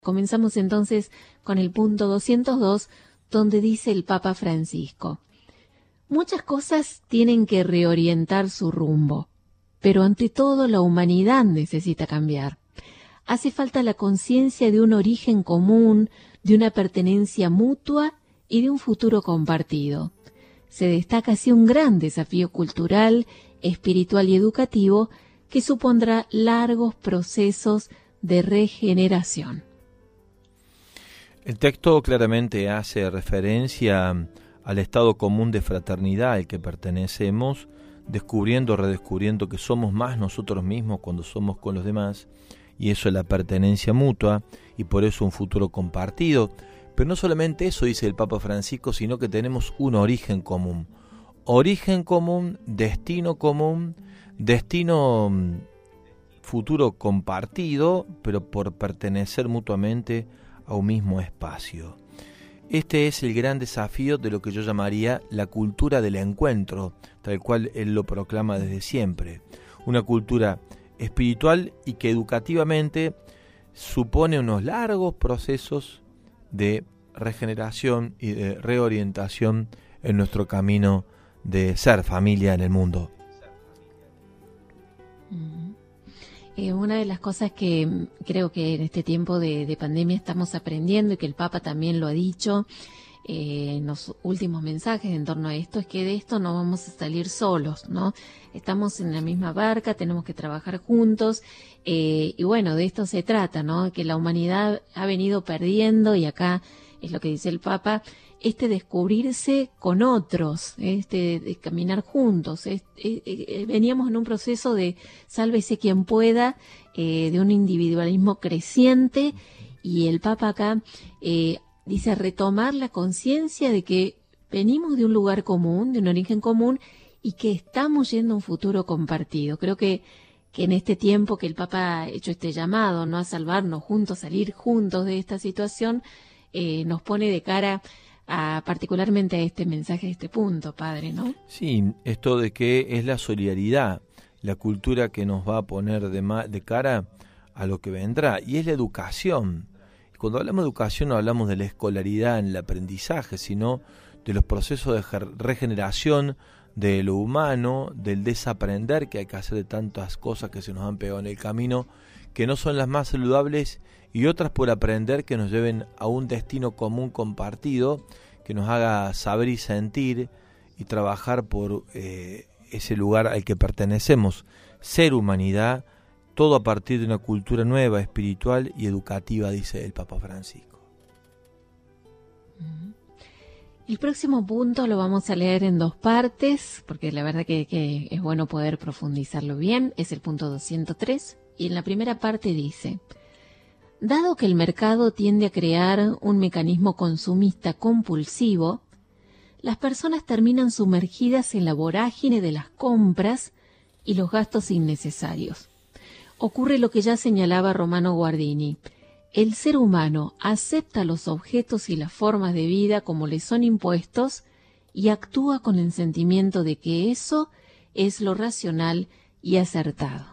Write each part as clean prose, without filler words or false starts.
Comenzamos entonces con el punto 202, donde dice el Papa Francisco: muchas cosas tienen que reorientar su rumbo, pero ante todo la humanidad necesita cambiar. Hace falta la conciencia de un origen común, de una pertenencia mutua y de un futuro compartido. Se destaca así un gran desafío cultural, espiritual y educativo que supondrá largos procesos de regeneración. El texto claramente hace referencia al estado común de fraternidad al que pertenecemos, descubriendo, redescubriendo que somos más nosotros mismos cuando somos con los demás, y eso es la pertenencia mutua, y por eso un futuro compartido. Pero no solamente eso dice el Papa Francisco, sino que tenemos un origen común, destino futuro compartido, pero por pertenecer mutuamente a un mismo espacio. Este es el gran desafío de lo que yo llamaría la cultura del encuentro, tal cual él lo proclama desde siempre. Una cultura espiritual y que educativamente supone unos largos procesos de regeneración y de reorientación en nuestro camino de ser familia en el mundo. Una de las cosas que creo que en este tiempo de pandemia estamos aprendiendo, y que el Papa también lo ha dicho en los últimos mensajes en torno a esto, es que de esto no vamos a salir solos, ¿no? Estamos en la misma barca, tenemos que trabajar juntos, y bueno, de esto se trata, ¿no? Que la humanidad ha venido perdiendo, y acá es lo que dice el Papa, descubrirse con otros, de caminar juntos. Veníamos en un proceso de sálvese quien pueda, de un individualismo creciente, y el Papa acá dice retomar la conciencia de que venimos de un lugar común, de un origen común, y que estamos yendo a un futuro compartido. Creo que en este tiempo que el Papa ha hecho este llamado, ¿no?, a salvarnos juntos, salir juntos de esta situación, nos pone de cara particularmente a este mensaje, a este punto, padre, ¿no? Sí, esto de que es la solidaridad, la cultura que nos va a poner de cara a lo que vendrá, y es la educación. Cuando hablamos de educación no hablamos de la escolaridad en el aprendizaje, sino de los procesos de regeneración de lo humano, del desaprender que hay que hacer de tantas cosas que se nos han pegado en el camino, que no son las más saludables, y otras por aprender que nos lleven a un destino común compartido, que nos haga saber y sentir y trabajar por ese lugar al que pertenecemos, ser humanidad, todo a partir de una cultura nueva, espiritual y educativa, dice el Papa Francisco. El próximo punto lo vamos a leer en dos partes, porque la verdad que es bueno poder profundizarlo bien. Es el punto 203, y en la primera parte dice: dado que el mercado tiende a crear un mecanismo consumista compulsivo, las personas terminan sumergidas en la vorágine de las compras y los gastos innecesarios. Ocurre lo que ya señalaba Romano Guardini: el ser humano acepta los objetos y las formas de vida como le son impuestos y actúa con el sentimiento de que eso es lo racional y acertado.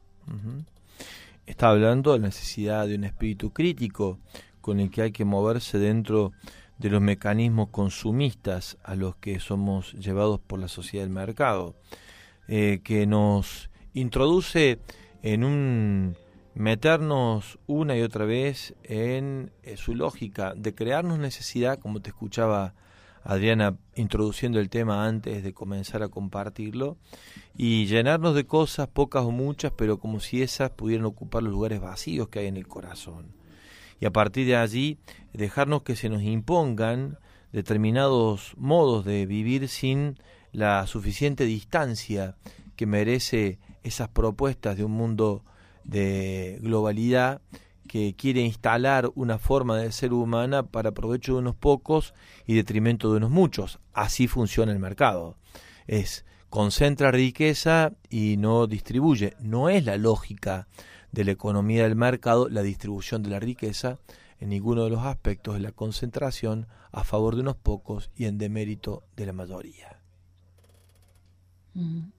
Está hablando de la necesidad de un espíritu crítico con el que hay que moverse dentro de los mecanismos consumistas a los que somos llevados por la sociedad del mercado, que nos introduce en un meternos una y otra vez en su lógica de crearnos necesidad, como te escuchaba Adriana introduciendo el tema antes de comenzar a compartirlo, y llenarnos de cosas, pocas o muchas, pero como si esas pudieran ocupar los lugares vacíos que hay en el corazón. Y a partir de allí, dejarnos que se nos impongan determinados modos de vivir sin la suficiente distancia que merece esas propuestas de un mundo de globalidad que quiere instalar una forma de ser humana para provecho de unos pocos y detrimento de unos muchos. Así funciona el mercado. Concentra riqueza y no distribuye. No es la lógica de la economía del mercado la distribución de la riqueza en ninguno de los aspectos de la concentración a favor de unos pocos y en demérito de la mayoría.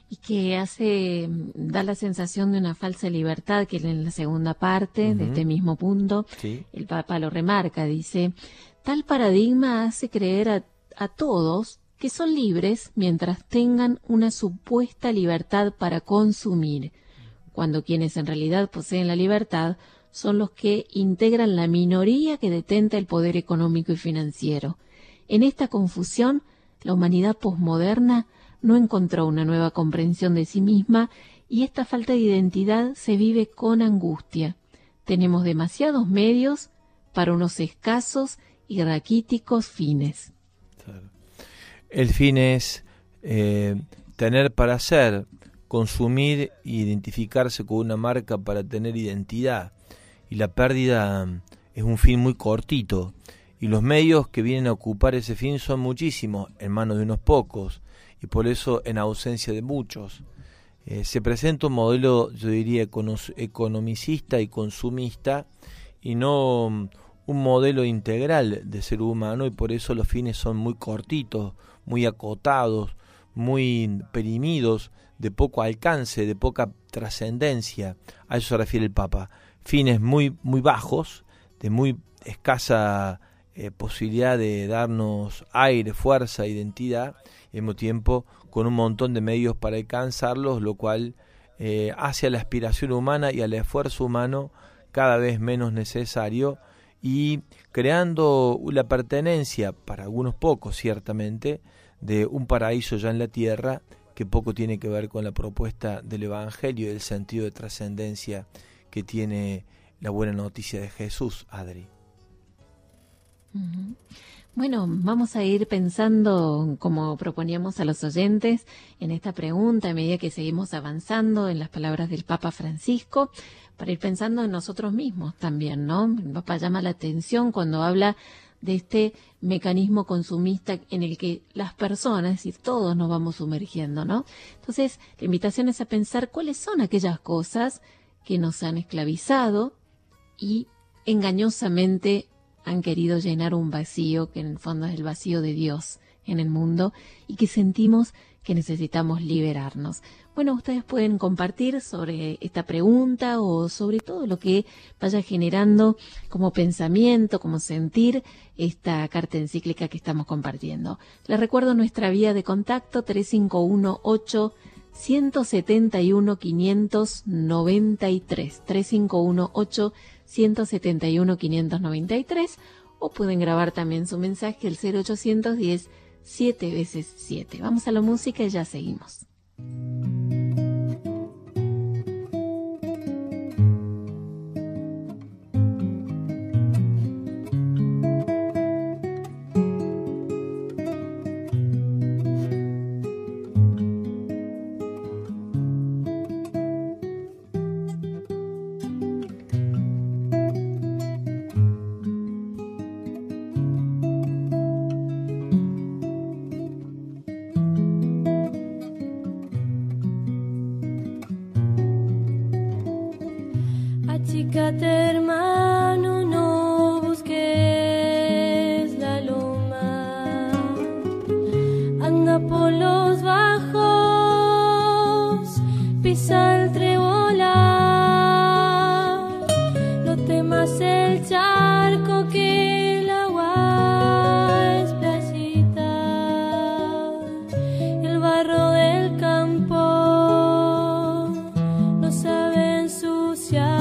y que da la sensación de una falsa libertad, que en la segunda parte de este mismo punto, sí, el Papa lo remarca, dice: tal paradigma hace creer a todos que son libres mientras tengan una supuesta libertad para consumir, cuando quienes en realidad poseen la libertad son los que integran la minoría que detenta el poder económico y financiero. En esta confusión, la humanidad posmoderna no encontró una nueva comprensión de sí misma y esta falta de identidad se vive con angustia. Tenemos demasiados medios para unos escasos y raquíticos fines. Claro. El fin es tener para hacer, consumir e identificarse con una marca para tener identidad. Y la pérdida es un fin muy cortito. Y los medios que vienen a ocupar ese fin son muchísimos, en manos de unos pocos, y por eso en ausencia de muchos. Se presenta un modelo, yo diría, economicista y consumista, y no un modelo integral de ser humano, y por eso los fines son muy cortitos, muy acotados, muy perimidos, de poco alcance, de poca trascendencia. A eso se refiere el Papa. Fines muy, muy bajos, de muy escasa posibilidad de darnos aire, fuerza, identidad, y al mismo tiempo con un montón de medios para alcanzarlos, lo cual hace a la aspiración humana y al esfuerzo humano cada vez menos necesario, y creando la pertenencia, para algunos pocos ciertamente, de un paraíso ya en la tierra, que poco tiene que ver con la propuesta del Evangelio y el sentido de trascendencia que tiene la buena noticia de Jesús, Adri. Bueno, vamos a ir pensando, como proponíamos a los oyentes, en esta pregunta a medida que seguimos avanzando en las palabras del Papa Francisco, para ir pensando en nosotros mismos también, ¿no? El Papa llama la atención cuando habla de este mecanismo consumista en el que las personas y todos nos vamos sumergiendo, ¿no? Entonces, la invitación es a pensar cuáles son aquellas cosas que nos han esclavizado y engañosamente han querido llenar un vacío que en el fondo es el vacío de Dios en el mundo y que sentimos que necesitamos liberarnos. Bueno, ustedes pueden compartir sobre esta pregunta o sobre todo lo que vaya generando como pensamiento, como sentir esta carta encíclica que estamos compartiendo. Les recuerdo nuestra vía de contacto 351-8-171-593, 351-8-171-593, o pueden grabar también su mensaje al 0810 7 veces 7. Vamos a la música y ya seguimos. Achícate, hermano, no busques la loma, anda por los bajos, pisa el trebolar, no temas el charco que el agua es playita, el barro del campo no sabe ensuciar.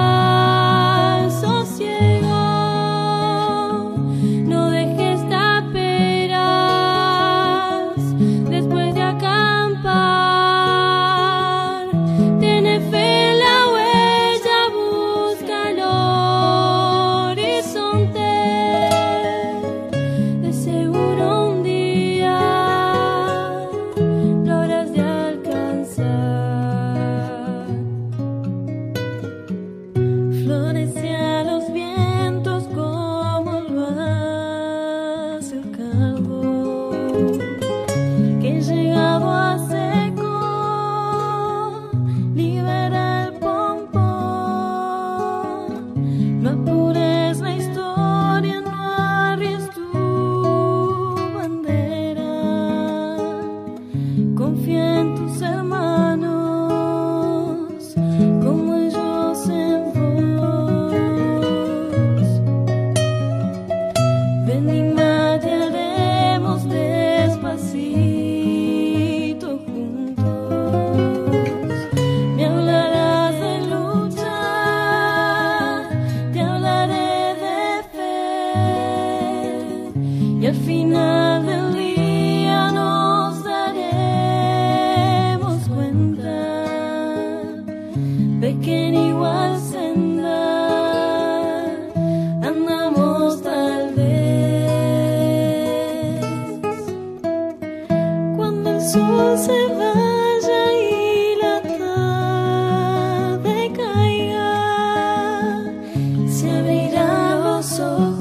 No dejes lago, que llegado a seco, libera el pompón. No apures la historia, no arries tu bandera. Confía en tus hermanos, como ellos en vos. Ven y matearemos despacito juntos. Me hablarás de lucha, te hablaré de fe, y al final del día nos daremos cuenta de que en igual senda andamos tal vez. Cuando el sol se vaya y la tarde caiga, se abrirán los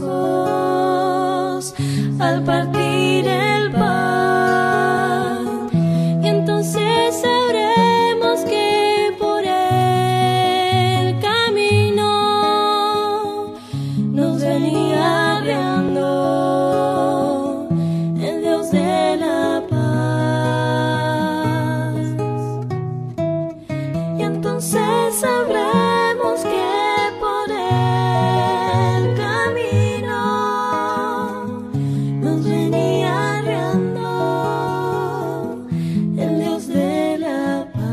ojos al partir el pan, y entonces sabremos que por el camino nos venía guiando el Dios de la paz. Y entonces sabremos que por el camino nos venía guiando el Dios de la paz.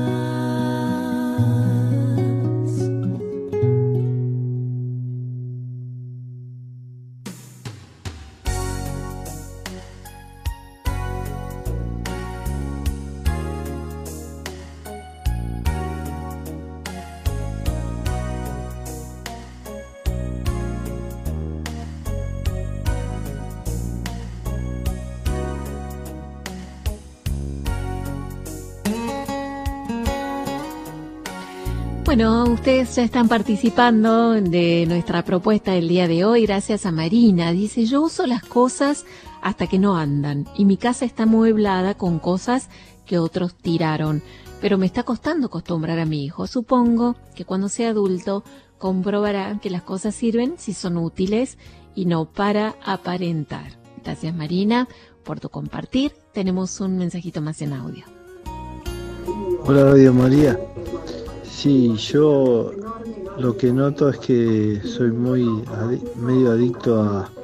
Bueno, ustedes ya están participando de nuestra propuesta del día de hoy, gracias a Marina. Dice, yo uso las cosas hasta que no andan y mi casa está amueblada con cosas que otros tiraron, pero me está costando acostumbrar a mi hijo. Supongo que cuando sea adulto comprobará que las cosas sirven si son útiles y no para aparentar. Gracias, Marina, por tu compartir. Tenemos un mensajito más en audio. Hola Radio María. Sí, yo lo que noto es que soy medio adicto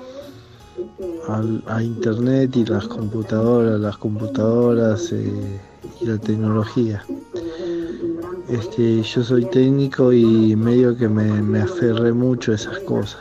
a internet y las computadoras y la tecnología. Yo soy técnico y medio que me aferré mucho a esas cosas.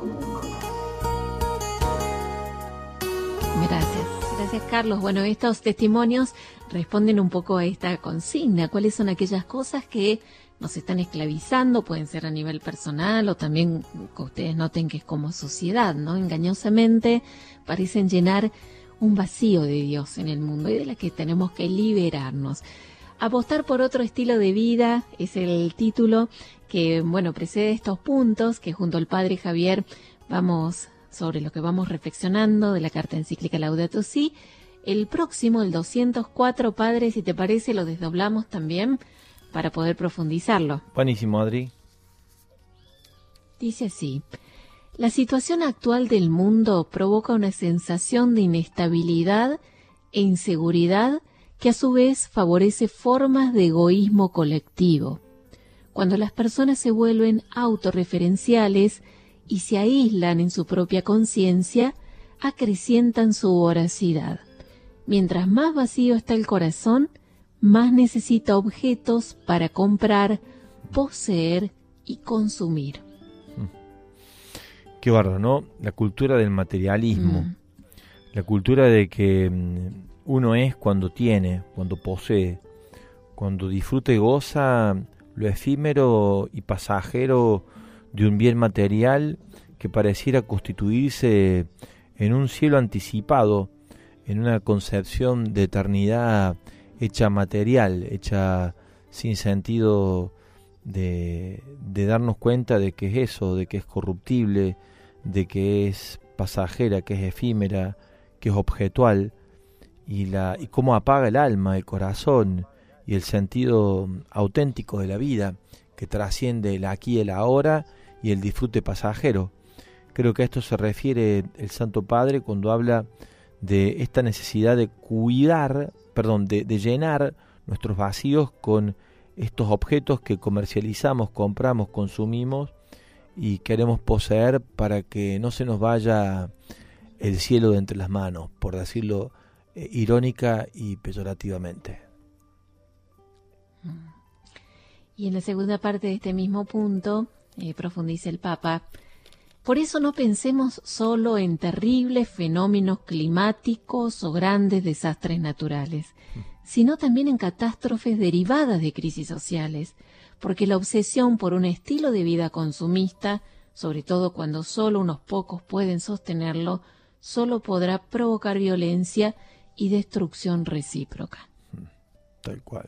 Gracias Carlos. Bueno, estos testimonios responden un poco a esta consigna. ¿Cuáles son aquellas cosas que nos están esclavizando? Pueden ser a nivel personal o también que ustedes noten que es como sociedad, ¿no? Engañosamente parecen llenar un vacío de Dios en el mundo y de la que tenemos que liberarnos. Apostar por otro estilo de vida es el título que, bueno, precede estos puntos que junto al Padre Javier sobre lo que vamos reflexionando de la carta encíclica Laudato Si. El próximo, el 204, Padre, si te parece, lo desdoblamos también para poder profundizarlo. Buenísimo, Adri. Dice así: la situación actual del mundo provoca una sensación de inestabilidad e inseguridad que a su vez favorece formas de egoísmo colectivo. Cuando las personas se vuelven autorreferenciales y se aíslan en su propia conciencia, acrecientan su voracidad. Mientras más vacío está el corazón, más necesita objetos para comprar, poseer y consumir. Qué bárbaro, ¿no? La cultura del materialismo, la cultura de que uno es cuando tiene, cuando posee, cuando disfruta y goza lo efímero y pasajero de un bien material que pareciera constituirse en un cielo anticipado, en una concepción de eternidad hecha material, hecha sin sentido de darnos cuenta de que es eso, de que es corruptible, de que es pasajera, que es efímera, que es objetual, y cómo apaga el alma, el corazón y el sentido auténtico de la vida, que trasciende el aquí y el ahora y el disfrute pasajero. Creo que a esto se refiere el Santo Padre cuando habla de esta necesidad de de llenar nuestros vacíos con estos objetos que comercializamos, compramos, consumimos y queremos poseer para que no se nos vaya el cielo de entre las manos, por decirlo irónica y peyorativamente. Y en la segunda parte de este mismo punto, profundiza el Papa: por eso no pensemos solo en terribles fenómenos climáticos o grandes desastres naturales, sino también en catástrofes derivadas de crisis sociales, porque la obsesión por un estilo de vida consumista, sobre todo cuando solo unos pocos pueden sostenerlo, solo podrá provocar violencia y destrucción recíproca. Tal cual.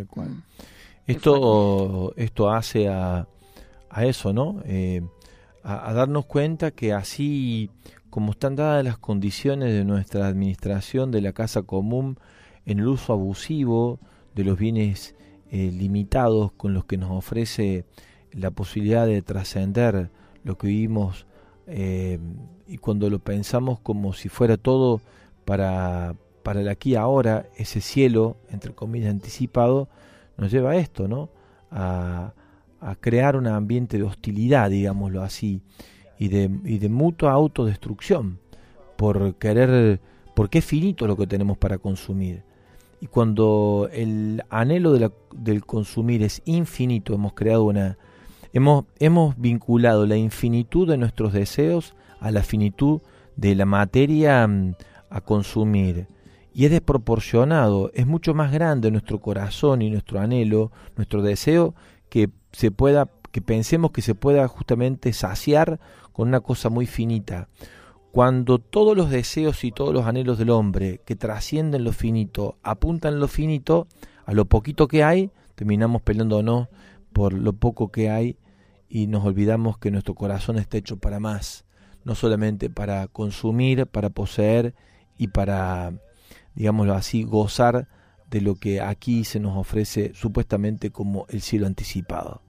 Esto hace a eso, ¿no? A darnos cuenta que así como están dadas las condiciones de nuestra administración de la casa común en el uso abusivo de los bienes limitados con los que nos ofrece la posibilidad de trascender lo que vivimos, y cuando lo pensamos como si fuera todo para el aquí y ahora, ese cielo, entre comillas, anticipado, nos lleva a esto, ¿no? A crear un ambiente de hostilidad, digámoslo así, y de mutua autodestrucción, porque es finito lo que tenemos para consumir. Y cuando el anhelo del consumir es infinito, hemos vinculado la infinitud de nuestros deseos a la finitud de la materia a consumir. Y es desproporcionado, es mucho más grande nuestro corazón y nuestro anhelo, nuestro deseo, que pensemos que se pueda justamente saciar con una cosa muy finita. Cuando todos los deseos y todos los anhelos del hombre que trascienden lo finito, apuntan lo finito, a lo poquito que hay, terminamos peleándonos por lo poco que hay y nos olvidamos que nuestro corazón está hecho para más, no solamente para consumir, para poseer y para, digámoslo así, gozar de lo que aquí se nos ofrece supuestamente como el cielo anticipado.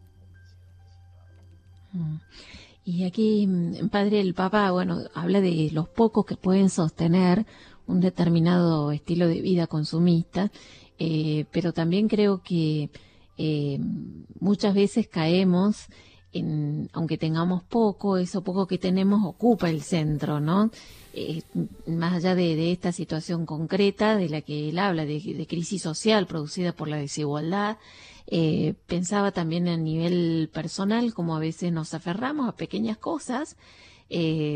Y aquí, padre, el Papa, habla de los pocos que pueden sostener un determinado estilo de vida consumista, pero también creo que muchas veces caemos aunque tengamos poco, eso poco que tenemos ocupa el centro, ¿no? Más allá de esta situación concreta de la que él habla, de crisis social producida por la desigualdad, pensaba también a nivel personal como a veces nos aferramos a pequeñas cosas, y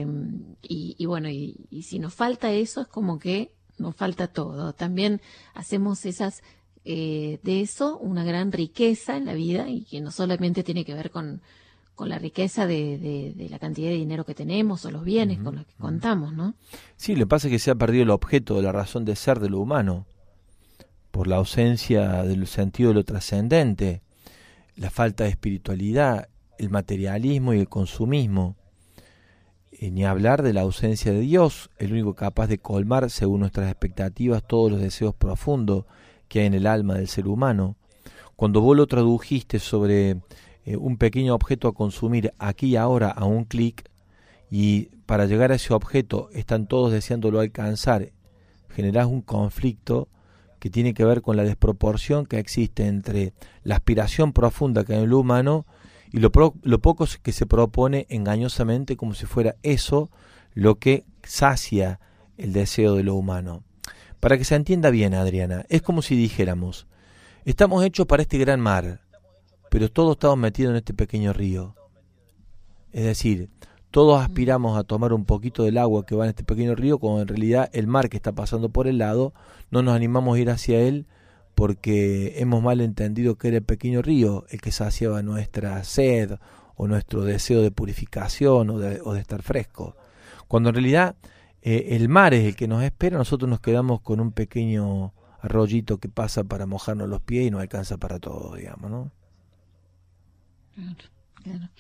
si nos falta eso es como que nos falta todo. También hacemos de eso una gran riqueza en la vida, y que no solamente tiene que ver con la riqueza de la cantidad de dinero que tenemos o los bienes con los que contamos, ¿no? Sí, lo que pasa es que se ha perdido el objeto de la razón de ser de lo humano, por la ausencia del sentido de lo trascendente, la falta de espiritualidad, el materialismo y el consumismo. Ni hablar de la ausencia de Dios, el único capaz de colmar, según nuestras expectativas, todos los deseos profundos que hay en el alma del ser humano. Cuando vos lo tradujiste sobre un pequeño objeto a consumir aquí y ahora a un clic, y para llegar a ese objeto están todos deseándolo alcanzar, generás un conflicto que tiene que ver con la desproporción que existe entre la aspiración profunda que hay en lo humano y lo poco que se propone engañosamente como si fuera eso lo que sacia el deseo de lo humano. Para que se entienda bien, Adriana, es como si dijéramos: estamos hechos para este gran mar, pero todos estamos metidos en este pequeño río. Es decir, todos aspiramos a tomar un poquito del agua que va en este pequeño río, cuando en realidad el mar que está pasando por el lado, no nos animamos a ir hacia él porque hemos mal entendido que era el pequeño río el que saciaba nuestra sed o nuestro deseo de purificación o de estar fresco. Cuando en realidad el mar es el que nos espera, nosotros nos quedamos con un pequeño arroyito que pasa para mojarnos los pies y no alcanza para todo, digamos, ¿no? Claro.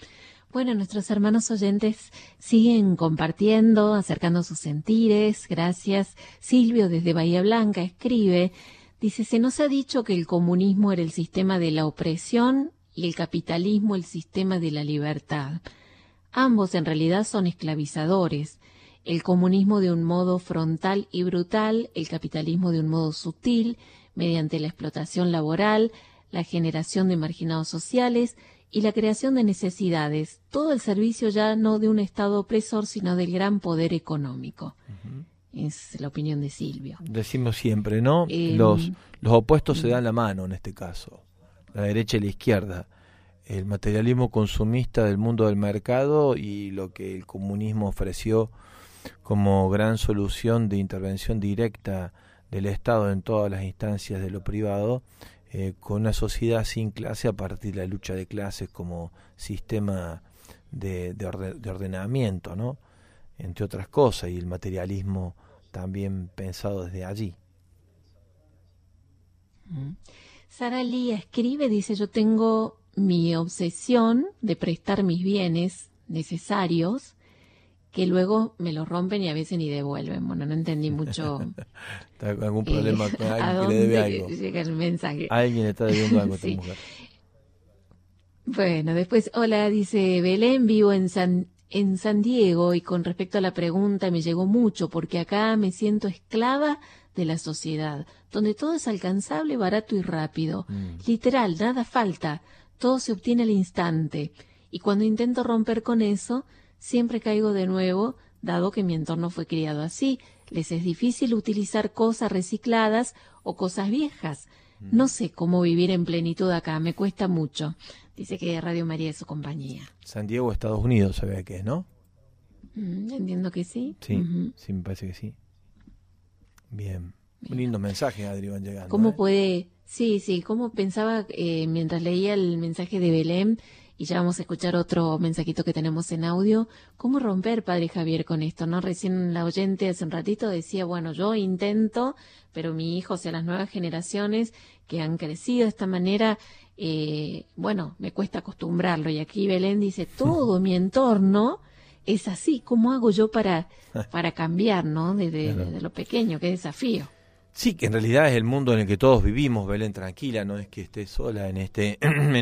Bueno, nuestros hermanos oyentes siguen compartiendo, acercando sus sentires. Gracias. Silvio desde Bahía Blanca escribe, dice, se nos ha dicho que el comunismo era el sistema de la opresión y el capitalismo el sistema de la libertad. Ambos en realidad son esclavizadores. El comunismo de un modo frontal y brutal, el capitalismo de un modo sutil, mediante la explotación laboral, la generación de marginados sociales y la creación de necesidades, todo el servicio ya no de un Estado opresor, sino del gran poder económico. Es la opinión de Silvio. Decimos siempre, ¿no? Los opuestos se dan la mano en este caso, la derecha y la izquierda. El materialismo consumista del mundo del mercado y lo que el comunismo ofreció como gran solución de intervención directa del Estado en todas las instancias de lo privado, con una sociedad sin clase a partir de la lucha de clases como sistema de ordenamiento, ¿no? Entre otras cosas, y el materialismo también pensado desde allí. Sara Lía escribe, dice, yo tengo mi obsesión de prestar mis bienes necesarios que luego me los rompen y a veces ni devuelven. Bueno, no entendí mucho. ¿Algún problema con alguien que le debe algo? Llega el mensaje. Alguien le está debiendo algo a esta mujer. Bueno, después, hola, dice Belén, vivo en San Diego y con respecto a la pregunta me llegó mucho porque acá me siento esclava de la sociedad, donde todo es alcanzable, barato y rápido. Literal, nada falta, todo se obtiene al instante. Y cuando intento romper con eso, siempre caigo de nuevo, dado que mi entorno fue criado así. Les es difícil utilizar cosas recicladas o cosas viejas. No sé cómo vivir en plenitud acá, me cuesta mucho. Dice que Radio María es su compañía. San Diego, Estados Unidos, se ve que es, ¿no? Entiendo que sí. Sí, sí, me parece que sí. Bien. Un lindo mensaje, Adri, van llegando. ¿Cómo puede...? Sí, cómo pensaba mientras leía el mensaje de Belén, y ya vamos a escuchar otro mensajito que tenemos en audio, ¿cómo romper, Padre Javier, con esto? ¿No? Recién la oyente hace un ratito decía, bueno, yo intento, pero mi hijo, o sea, las nuevas generaciones que han crecido de esta manera, bueno, me cuesta acostumbrarlo. Y aquí Belén dice, todo mi entorno es así, ¿cómo hago yo para cambiar, ¿no? Desde lo pequeño, qué desafío. Sí, que en realidad es el mundo en el que todos vivimos, Belén, tranquila, no es que estés sola en este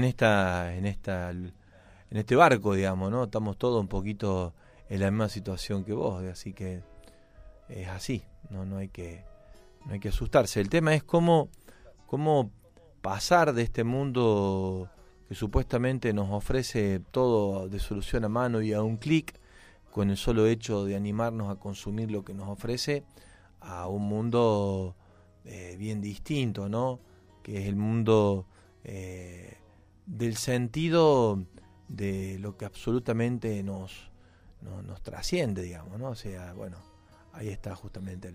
barco, digamos, ¿no? Estamos todos un poquito en la misma situación que vos, así que es así, no hay que asustarse. El tema es cómo pasar de este mundo que supuestamente nos ofrece todo de solución a mano y a un clic, con el solo hecho de animarnos a consumir lo que nos ofrece, a un mundo bien distinto, ¿no? Que es el mundo del sentido de lo que absolutamente nos trasciende, digamos, ¿no? O sea, bueno, ahí está justamente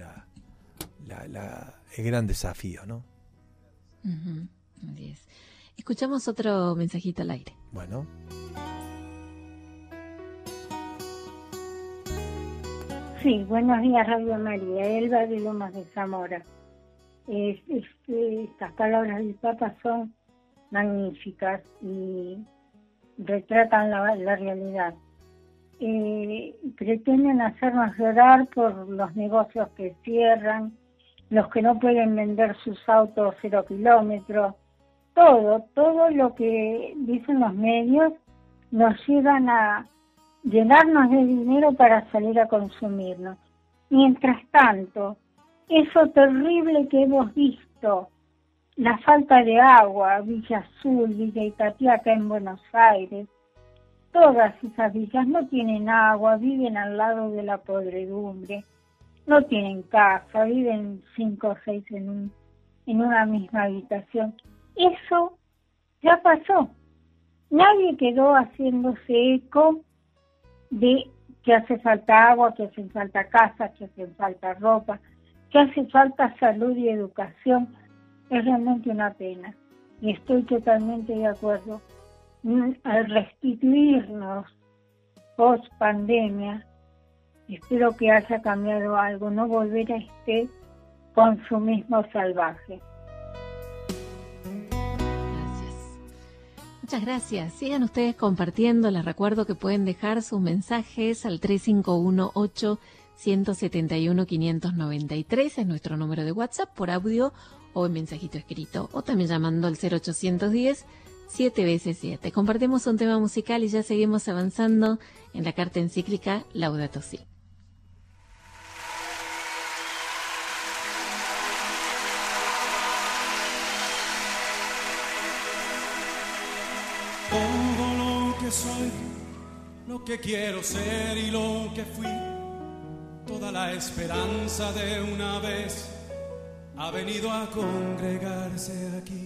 el gran desafío, ¿no? Así es. Escuchamos otro mensajito al aire. Bueno. Sí, buenos días, Radio María. Elba de Lomas de Zamora. Estas palabras del Papa son magníficas y retratan la realidad. Pretenden hacernos llorar por los negocios que cierran, los que no pueden vender sus autos 0 kilómetros, todo lo que dicen los medios nos llevan a llenarnos de dinero para salir a consumirnos. Mientras tanto, eso terrible que hemos visto, la falta de agua, Villa Azul, Villa Itatí acá en Buenos Aires, todas esas villas no tienen agua, viven al lado de la podredumbre, no tienen casa, viven 5 o 6 en una misma habitación. Eso ya pasó. Nadie quedó haciéndose eco de que hace falta agua, que hace falta casa, que hace falta ropa, que hace falta salud y educación. Es realmente una pena. Y estoy totalmente de acuerdo. Al restituirnos post pandemia, espero que haya cambiado algo, no volver a este consumismo salvaje. Muchas gracias. Sigan ustedes compartiendo. Les recuerdo que pueden dejar sus mensajes al 3518-171-593, es nuestro número de WhatsApp, por audio o en mensajito escrito, o también llamando al 0810 7 Compartimos un tema musical y ya seguimos avanzando en la carta encíclica Laudato Si. Todo lo que soy, lo que quiero ser y lo que fui, toda la esperanza de una vez ha venido a congregarse aquí.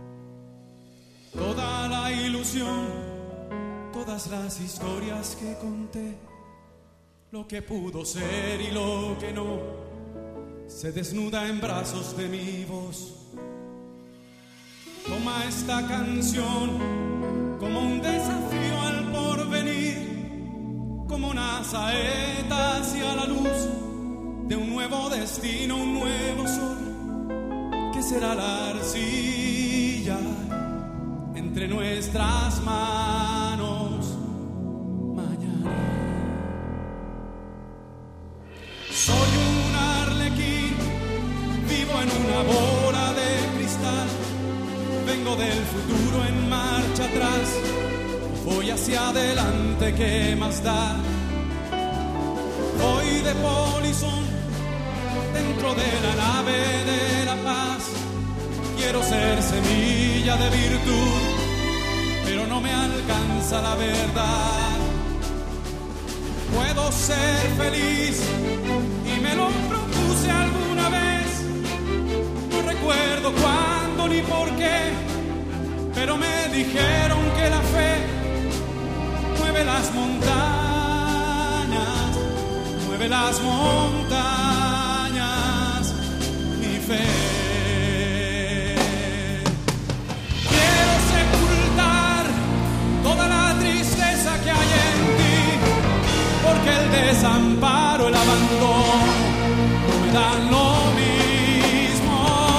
Toda la ilusión, todas las historias que conté, lo que pudo ser y lo que no, se desnuda en brazos de mi voz. Toma esta canción como un desafío al porvenir, como una saeta hacia la luz de un nuevo destino, un nuevo sol, que será la arcilla entre nuestras manos mañana. Soy un arlequín, vivo en una bola de cristal, vengo del futuro en marcha atrás, voy hacia adelante, ¿qué más da? Voy de polizón dentro de la nave de la paz, quiero ser semilla de virtud, pero no me alcanza la verdad. Puedo ser feliz y me lo propuse alguna vez, no recuerdo cuándo ni por qué, pero me dijeron que la fe mueve las montañas, mueve las montañas, mi fe. Quiero sepultar toda la tristeza que hay en ti, porque el desamparo, el abandono no me dan lo mismo.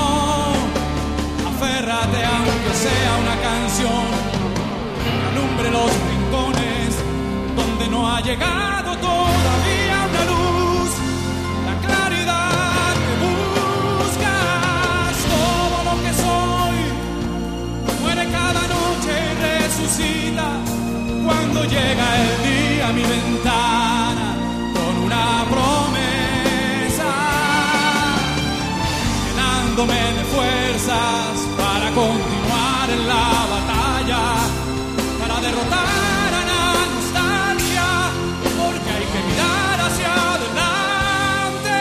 Aférrate aunque sea una canción, que alumbre los rincones donde no ha llegado todavía una luz, la claridad que buscas. Todo lo que soy muere cada noche y resucita cuando llega el día a mi ventana con una promesa, llenándome de fuerzas para continuar en la batalla, para derrotar a la nostalgia, porque hay que mirar hacia adelante.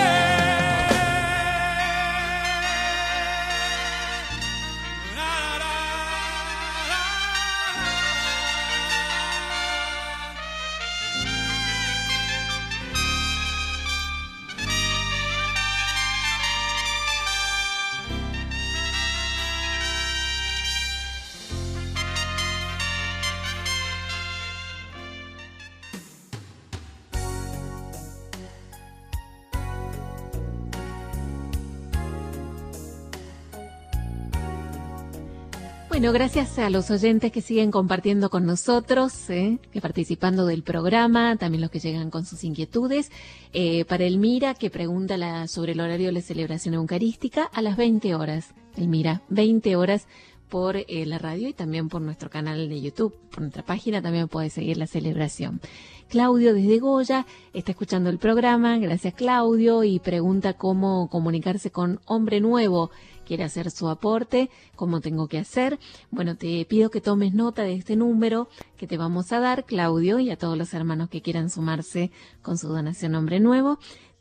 Bueno, gracias a los oyentes que siguen compartiendo con nosotros, que participando del programa, también los que llegan con sus inquietudes. Para Elmira, que pregunta sobre el horario de la celebración eucarística, a las 20 horas. Elmira, 20 horas por la radio y también por nuestro canal de YouTube. Por nuestra página también puede seguir la celebración. Claudio desde Goya está escuchando el programa, gracias Claudio, y pregunta cómo comunicarse con Hombre Nuevo. Quiere hacer su aporte, ¿cómo tengo que hacer? Bueno, te pido que tomes nota de este número que te vamos a dar, Claudio, y a todos los hermanos que quieran sumarse con su donación Hombre Nuevo,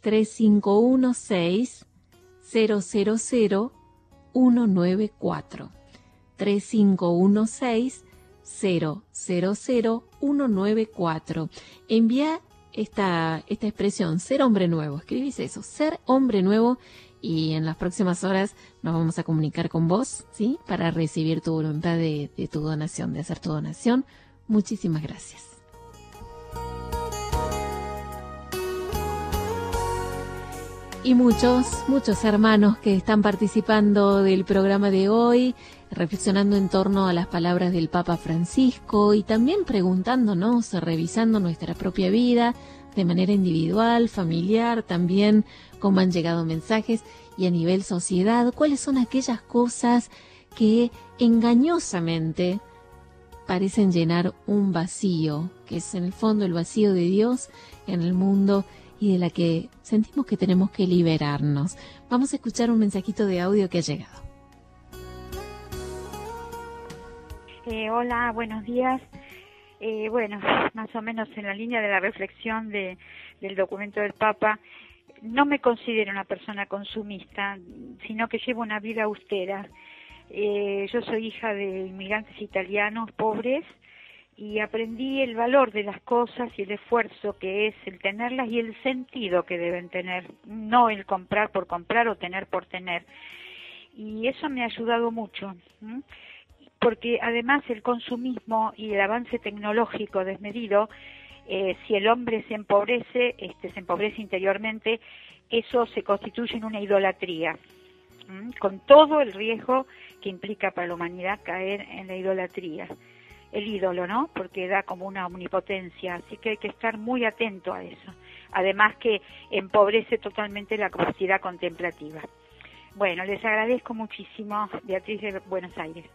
3516-000-194. 3516-000-194. Envía esta expresión, ser hombre nuevo. Escribís eso, ser hombre nuevo, y en las próximas horas nos vamos a comunicar con vos, ¿sí? Para recibir tu voluntad de tu donación, de hacer tu donación. Muchísimas gracias. Y muchos hermanos que están participando del programa de hoy, reflexionando en torno a las palabras del Papa Francisco y también preguntándonos, revisando nuestra propia vida de manera individual, familiar, también cómo han llegado mensajes y a nivel sociedad, cuáles son aquellas cosas que engañosamente parecen llenar un vacío, que es en el fondo el vacío de Dios en el mundo y de la que sentimos que tenemos que liberarnos. Vamos a escuchar un mensajito de audio que ha llegado. Hola, buenos días. Bueno, más o menos en la línea de la reflexión del documento del Papa, no me considero una persona consumista, sino que llevo una vida austera. Yo soy hija de inmigrantes italianos pobres y aprendí el valor de las cosas y el esfuerzo que es el tenerlas y el sentido que deben tener, no el comprar por comprar o tener por tener. Y eso me ha ayudado mucho, porque además el consumismo y el avance tecnológico desmedido, si el hombre se empobrece interiormente, eso se constituye en una idolatría, con todo el riesgo que implica para la humanidad caer en la idolatría. El ídolo, ¿no? Porque da como una omnipotencia, así que hay que estar muy atento a eso. Además que empobrece totalmente la capacidad contemplativa. Bueno, les agradezco muchísimo, Beatriz de Buenos Aires.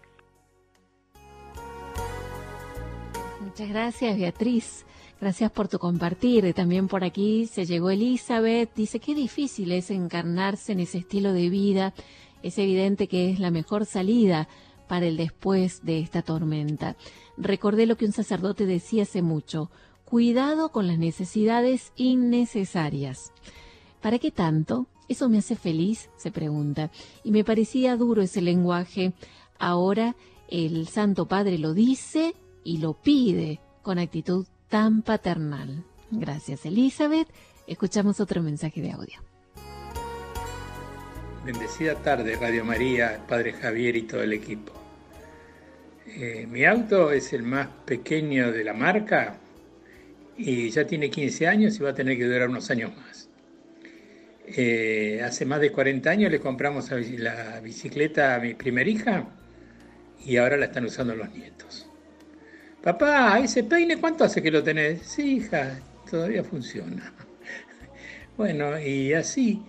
Muchas gracias, Beatriz. Gracias por tu compartir. También por aquí se llegó Elizabeth. Dice, qué difícil es encarnarse en ese estilo de vida. Es evidente que es la mejor salida para el después de esta tormenta. Recordé lo que un sacerdote decía hace mucho. Cuidado con las necesidades innecesarias. ¿Para qué tanto? ¿Eso me hace feliz?, se pregunta. Y me parecía duro ese lenguaje. Ahora el Santo Padre lo dice y lo pide con actitud tan paternal. Gracias, Elizabeth. Escuchamos otro mensaje de audio. Bendecida tarde, Radio María, Padre Javier y todo el equipo. Mi auto es el más pequeño de la marca y ya tiene 15 años y va a tener que durar unos años más. Hace más de 40 años le compramos la bicicleta a mi primera hija y ahora la están usando los nietos. Papá, ese peine, ¿cuánto hace que lo tenés? Sí, hija, todavía funciona. Bueno, y así,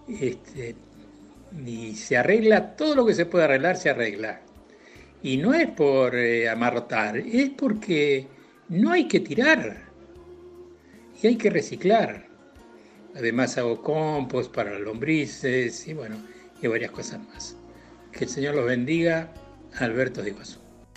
y se arregla, todo lo que se puede arreglar, se arregla. Y no es por amarrotar, es porque no hay que tirar y hay que reciclar. Además hago compost para las lombrices y bueno, y varias cosas más. Que el Señor los bendiga. Alberto de Iguazú.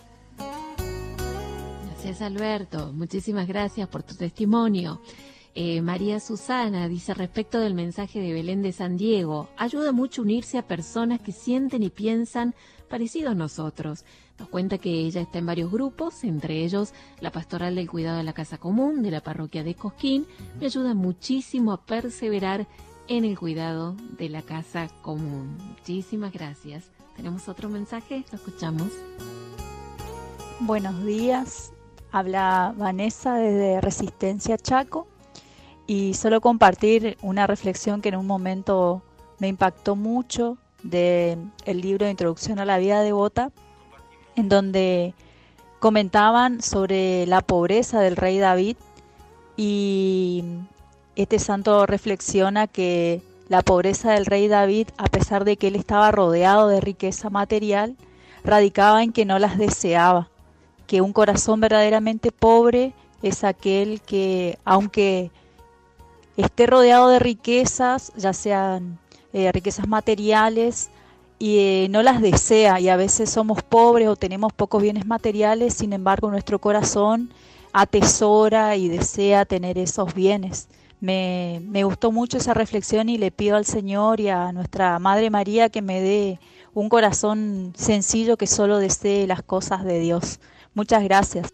Gracias, Alberto. Muchísimas gracias por tu testimonio. María Susana dice, respecto del mensaje de Belén de San Diego, ayuda mucho unirse a personas que sienten y piensan parecido a nosotros. Nos cuenta que ella está en varios grupos, entre ellos la Pastoral del Cuidado de la Casa Común de la Parroquia de Cosquín. Me ayuda muchísimo a perseverar en el cuidado de la Casa Común. Muchísimas gracias. ¿Tenemos otro mensaje? Lo escuchamos. Buenos días. Habla Vanessa desde Resistencia Chaco. Y solo compartir una reflexión que en un momento me impactó mucho del libro de Introducción a la Vida Devota, en donde comentaban sobre la pobreza del rey David, y este santo reflexiona que la pobreza del rey David, a pesar de que él estaba rodeado de riqueza material, radicaba en que no las deseaba, que un corazón verdaderamente pobre es aquel que, aunque esté rodeado de riquezas, ya sean riquezas materiales, y no las desea, y a veces somos pobres o tenemos pocos bienes materiales, sin embargo nuestro corazón atesora y desea tener esos bienes. Me gustó mucho esa reflexión y le pido al Señor y a nuestra Madre María que me dé un corazón sencillo que solo desee las cosas de Dios. Muchas gracias.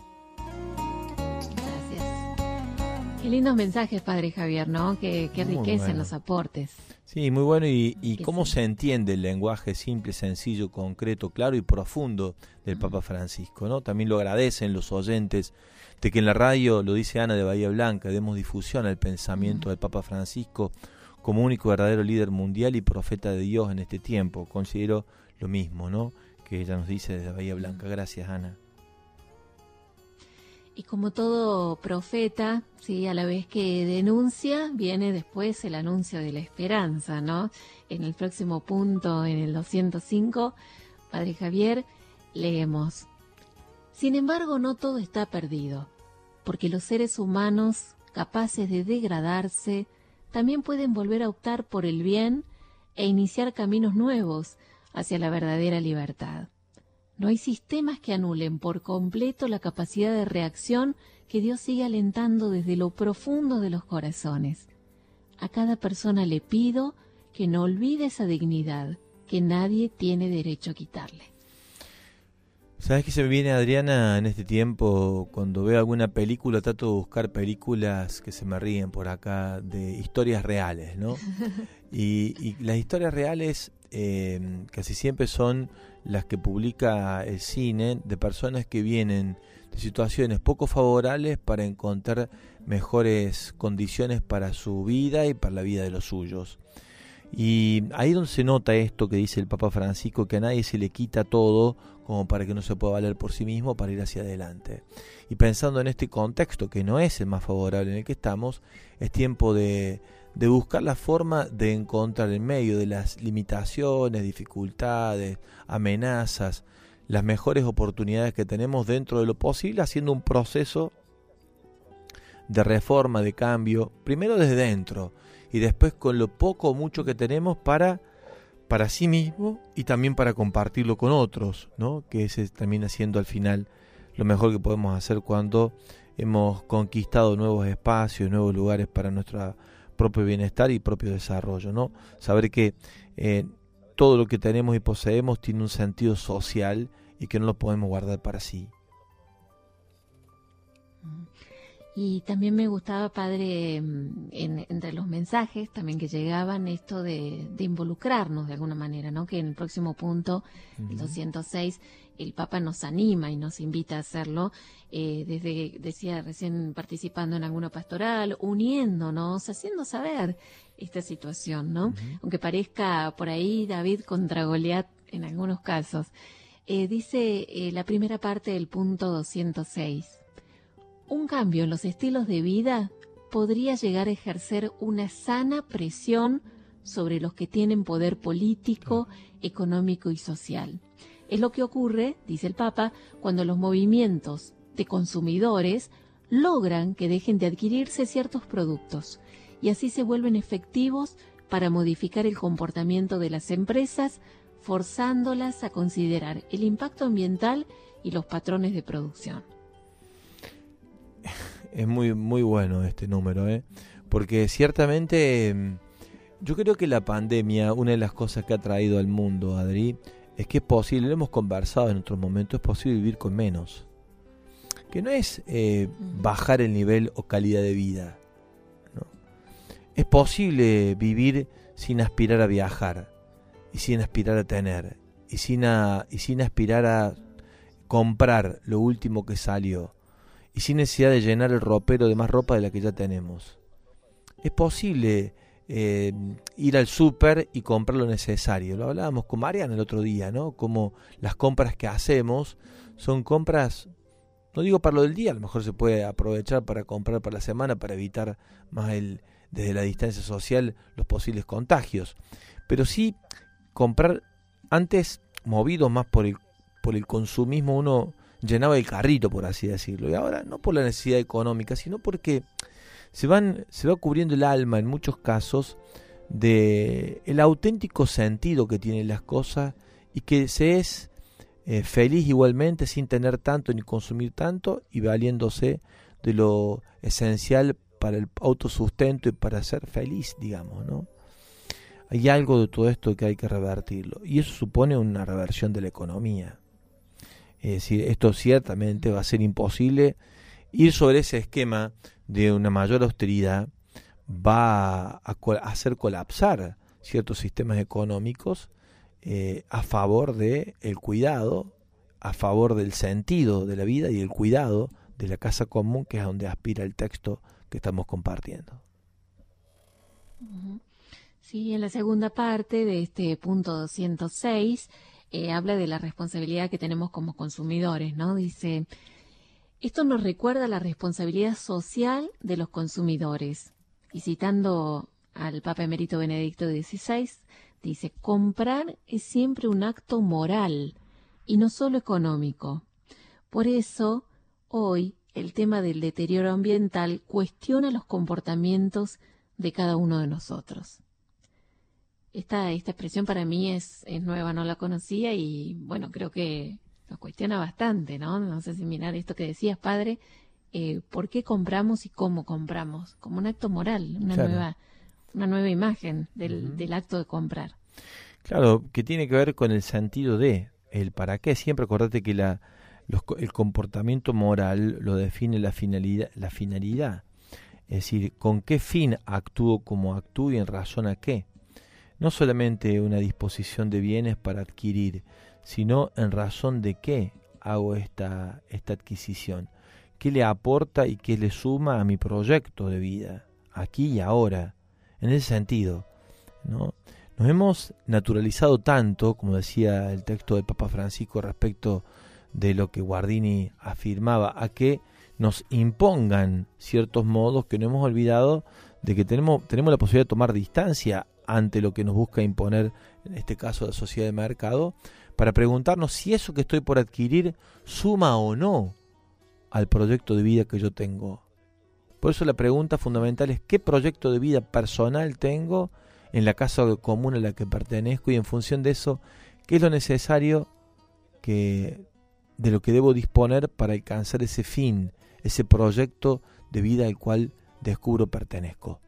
Qué lindos mensajes, Padre Javier, ¿no? Qué riqueza en los aportes. Sí, muy bueno. Y cómo se entiende el lenguaje simple, sencillo, concreto, claro y profundo del Papa Francisco, ¿no? También lo agradecen los oyentes de que en la radio, lo dice Ana de Bahía Blanca, demos difusión al pensamiento del Papa Francisco como único verdadero líder mundial y profeta de Dios en este tiempo. Considero lo mismo, ¿no?, que ella nos dice desde Bahía Blanca. Gracias, Ana. Y como todo profeta, sí, a la vez que denuncia, viene después el anuncio de la esperanza, ¿no? En el próximo punto, en el 205, Padre Javier, leemos: sin embargo, no todo está perdido, porque los seres humanos, capaces de degradarse, también pueden volver a optar por el bien e iniciar caminos nuevos hacia la verdadera libertad. No hay sistemas que anulen por completo la capacidad de reacción que Dios sigue alentando desde lo profundo de los corazones. A cada persona le pido que no olvide esa dignidad que nadie tiene derecho a quitarle. ¿Sabes qué se me viene, Adriana, en este tiempo? Cuando veo alguna película, trato de buscar películas que se me ríen por acá, de historias reales, ¿no? Y las historias reales casi siempre son las que publica el cine, de personas que vienen de situaciones poco favorables para encontrar mejores condiciones para su vida y para la vida de los suyos. Y ahí donde se nota esto que dice el Papa Francisco, que a nadie se le quita todo como para que no se pueda valer por sí mismo para ir hacia adelante. Y pensando en este contexto, que no es el más favorable en el que estamos, es tiempo de buscar la forma de encontrar en medio de las limitaciones, dificultades, amenazas, las mejores oportunidades que tenemos dentro de lo posible, haciendo un proceso de reforma, de cambio, primero desde dentro y después con lo poco o mucho que tenemos para sí mismo y también para compartirlo con otros, ¿no? Que ese termina siendo al final lo mejor que podemos hacer cuando hemos conquistado nuevos espacios, nuevos lugares para nuestro propio bienestar y propio desarrollo, ¿no? Saber que todo lo que tenemos y poseemos tiene un sentido social y que no lo podemos guardar para sí. Y también me gustaba, Padre, entre los mensajes también que llegaban, esto de involucrarnos de alguna manera, ¿no? Que en el próximo punto, el 206, el Papa nos anima y nos invita a hacerlo, desde, decía recién, participando en alguna pastoral, uniéndonos, haciendo saber esta situación, ¿no? Aunque parezca por ahí David contra Goliat en algunos casos. Dice la primera parte del punto 206. Un cambio en los estilos de vida podría llegar a ejercer una sana presión sobre los que tienen poder político, económico y social. Es lo que ocurre, dice el Papa, cuando los movimientos de consumidores logran que dejen de adquirirse ciertos productos y así se vuelven efectivos para modificar el comportamiento de las empresas, forzándolas a considerar el impacto ambiental y los patrones de producción. Es muy, muy bueno este número, porque ciertamente yo creo que la pandemia, una de las cosas que ha traído al mundo, Adri, es que es posible, lo hemos conversado en otros momentos, es posible vivir con menos. Que no es bajar el nivel o calidad de vida, ¿no? Es posible vivir sin aspirar a viajar, y sin aspirar a tener, y sin aspirar a comprar lo último que salió, y sin necesidad de llenar el ropero de más ropa de la que ya tenemos. Es posible ir al súper y comprar lo necesario. Lo hablábamos con Mariana el otro día, ¿no? Como las compras que hacemos son compras, no digo para lo del día, a lo mejor se puede aprovechar para comprar para la semana para evitar más desde la distancia social los posibles contagios. Pero sí comprar, antes movidos más por el consumismo, uno llenaba el carrito, por así decirlo, y ahora no por la necesidad económica, sino porque se va cubriendo el alma en muchos casos de el auténtico sentido que tienen las cosas y que se es feliz igualmente sin tener tanto ni consumir tanto y valiéndose de lo esencial para el autosustento y para ser feliz, digamos, ¿no? Hay algo de todo esto que hay que revertirlo y eso supone una reversión de la economía. Es decir, esto ciertamente va a ser imposible. Ir sobre ese esquema de una mayor austeridad va a hacer colapsar ciertos sistemas económicos a favor del cuidado, a favor del sentido de la vida y el cuidado de la casa común, que es a donde aspira el texto que estamos compartiendo. Sí, en la segunda parte de este punto 206 habla de la responsabilidad que tenemos como consumidores, ¿no? Dice, esto nos recuerda la responsabilidad social de los consumidores. Y citando al Papa Emérito Benedicto XVI, dice, comprar es siempre un acto moral y no solo económico. Por eso, hoy, el tema del deterioro ambiental cuestiona los comportamientos de cada uno de nosotros. Esta expresión para mí es nueva, no la conocía y, bueno, creo que nos cuestiona bastante, ¿no? No sé si mirar esto que decías, padre, ¿por qué compramos y cómo compramos? Como un acto moral, una nueva imagen del acto de comprar. Claro, que tiene que ver con el sentido de, el para qué. Siempre acordate que el comportamiento moral lo define la finalidad. Es decir, con qué fin actúo como actúo y en razón a qué. No solamente una disposición de bienes para adquirir, sino en razón de qué hago esta adquisición. ¿Qué le aporta y qué le suma a mi proyecto de vida, aquí y ahora? En ese sentido, ¿no? Nos hemos naturalizado tanto, como decía el texto del Papa Francisco respecto de lo que Guardini afirmaba, a que nos impongan ciertos modos que no hemos olvidado de que tenemos la posibilidad de tomar distancia ante lo que nos busca imponer, en este caso la sociedad de mercado, para preguntarnos si eso que estoy por adquirir suma o no al proyecto de vida que yo tengo. Por eso la pregunta fundamental es ¿qué proyecto de vida personal tengo en la casa común a la que pertenezco? Y en función de eso, ¿qué es lo necesario de lo que debo disponer para alcanzar ese fin, ese proyecto de vida al cual descubro pertenezco?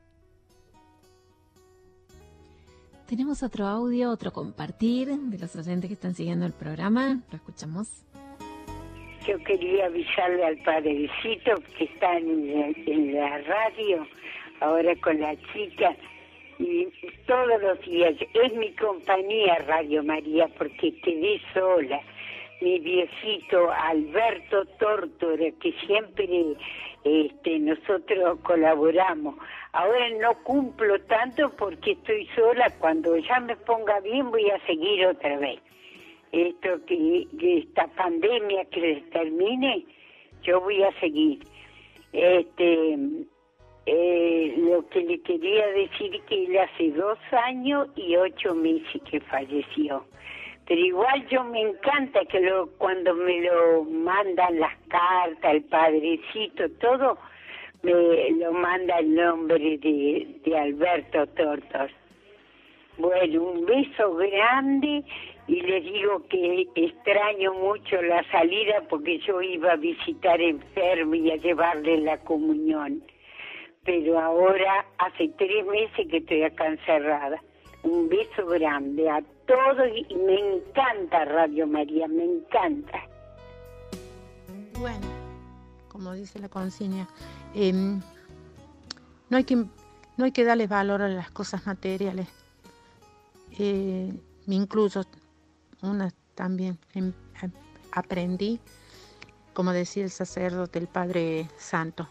Tenemos otro audio, otro compartir de los oyentes que están siguiendo el programa. Lo escuchamos. Yo quería avisarle al padrecito que está en la radio, ahora con la chica, y todos los días. Es mi compañía Radio María, porque quedé sola. Mi viejito Alberto Tórtora, que siempre nosotros colaboramos. Ahora no cumplo tanto porque estoy sola. Cuando ya me ponga bien voy a seguir otra vez. Que esta pandemia que termine, yo voy a seguir. Lo que le quería decir que él hace 2 años y 8 meses que falleció. Pero igual yo me encanta que cuando me lo mandan las cartas, el padrecito, todo, me lo manda el nombre de Alberto Tortos. Bueno, un beso grande y les digo que extraño mucho la salida porque yo iba a visitar enfermo y a llevarle la comunión. Pero ahora hace 3 meses que estoy acá encerrada. Un beso grande a todos y me encanta Radio María, me encanta. Bueno, como dice la consigna, no hay que darle valor a las cosas materiales. Me incluyo, también aprendí, como decía el sacerdote, el Padre Santo,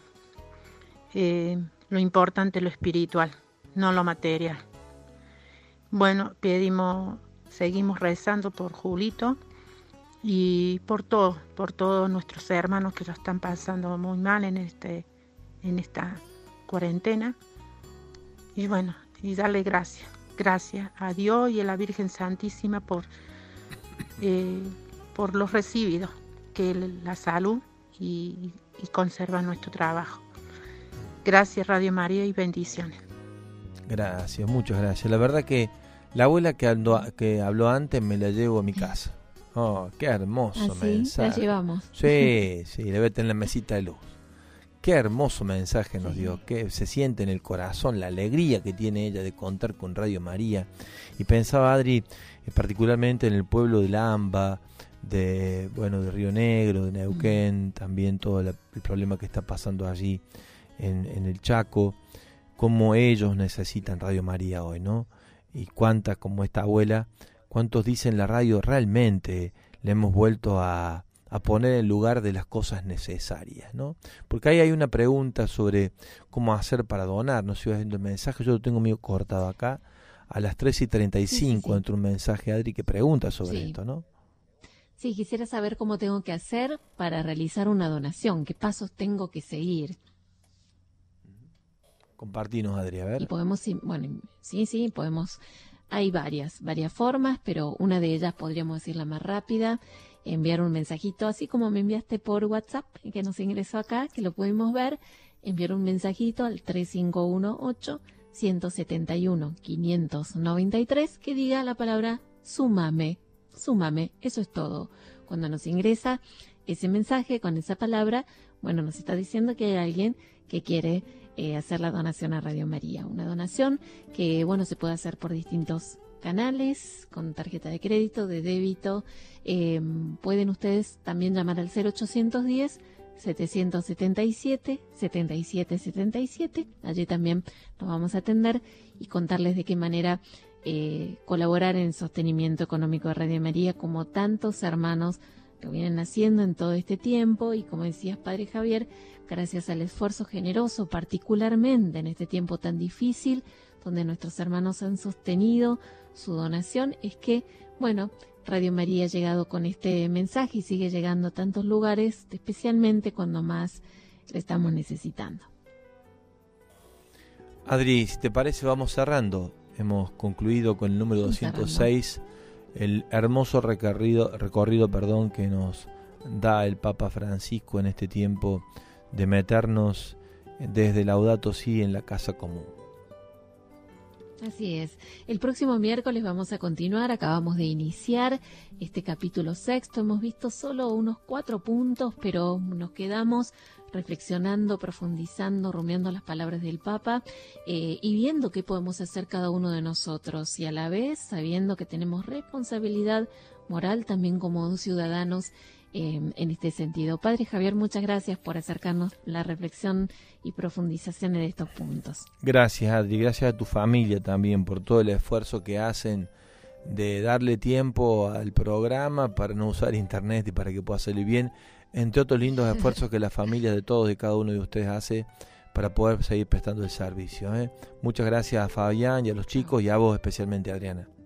lo importante es lo espiritual, no lo material. Bueno, seguimos rezando por Julito y por todos nuestros hermanos que lo están pasando muy mal en esta cuarentena. Y bueno, y darle gracias a Dios y a la Virgen Santísima por los recibidos, que la salud y conserva nuestro trabajo. Gracias Radio María y bendiciones. Gracias, muchas gracias. La verdad que la abuela que habló antes me la llevo a mi casa. Oh, qué hermoso mensaje. La llevamos. Sí, debe tener la mesita de luz. Qué hermoso mensaje nos dio, que se siente en el corazón la alegría que tiene ella de contar con Radio María. Y pensaba, Adri, particularmente en el pueblo de Lamba, de Río Negro, de Neuquén, también todo el problema que está pasando allí en el Chaco, cómo ellos necesitan Radio María hoy, ¿no? Y cuántas, como esta abuela, cuántos dicen la radio realmente le hemos vuelto a poner en lugar de las cosas necesarias, ¿no? Porque ahí hay una pregunta sobre cómo hacer para donar. No sé si vas viendo el mensaje, yo lo tengo medio cortado acá. a las 3:35 entra un mensaje, Adri, que pregunta sobre esto, ¿no? Sí, quisiera saber cómo tengo que hacer para realizar una donación, qué pasos tengo que seguir. Compartinos, Adri, a ver. Y podemos, bueno, sí, podemos, hay varias formas, pero una de ellas podríamos decir la más rápida, enviar un mensajito, así como me enviaste por WhatsApp, que nos ingresó acá, que lo pudimos ver, enviar un mensajito al 3518-171-593 que diga la palabra súmame, eso es todo. Cuando nos ingresa ese mensaje con esa palabra, bueno, nos está diciendo que hay alguien que quiere hacer la donación a Radio María. Una donación que, bueno, se puede hacer por distintos canales, con tarjeta de crédito, de débito. Pueden ustedes también llamar al 0810-777-7777. Allí también nos vamos a atender y contarles de qué manera colaborar en el sostenimiento económico de Radio María, como tantos hermanos lo vienen haciendo en todo este tiempo. Y como decías, Padre Javier, gracias al esfuerzo generoso, particularmente en este tiempo tan difícil, donde nuestros hermanos han sostenido su donación, es que, bueno, Radio María ha llegado con este mensaje y sigue llegando a tantos lugares, especialmente cuando más le estamos necesitando. Adri, si te parece, vamos cerrando. Hemos concluido con el número 206, el hermoso recorrido, que nos da el Papa Francisco en este tiempo de meternos desde Laudato Si en la casa común. Así es. El próximo miércoles vamos a continuar. Acabamos de iniciar este capítulo 6. Hemos visto solo unos 4 puntos, pero nos quedamos reflexionando, profundizando, rumiando las palabras del Papa y viendo qué podemos hacer cada uno de nosotros, y a la vez sabiendo que tenemos responsabilidad moral también como ciudadanos en este sentido. Padre Javier, muchas gracias por acercarnos la reflexión y profundización de estos puntos. Gracias, Adri, gracias a tu familia también por todo el esfuerzo que hacen de darle tiempo al programa para no usar internet y para que pueda salir bien, entre otros lindos esfuerzos que la familia de todos y cada uno de ustedes hace para poder seguir prestando el servicio. Muchas gracias a Fabián y a los chicos y a vos especialmente, Adriana.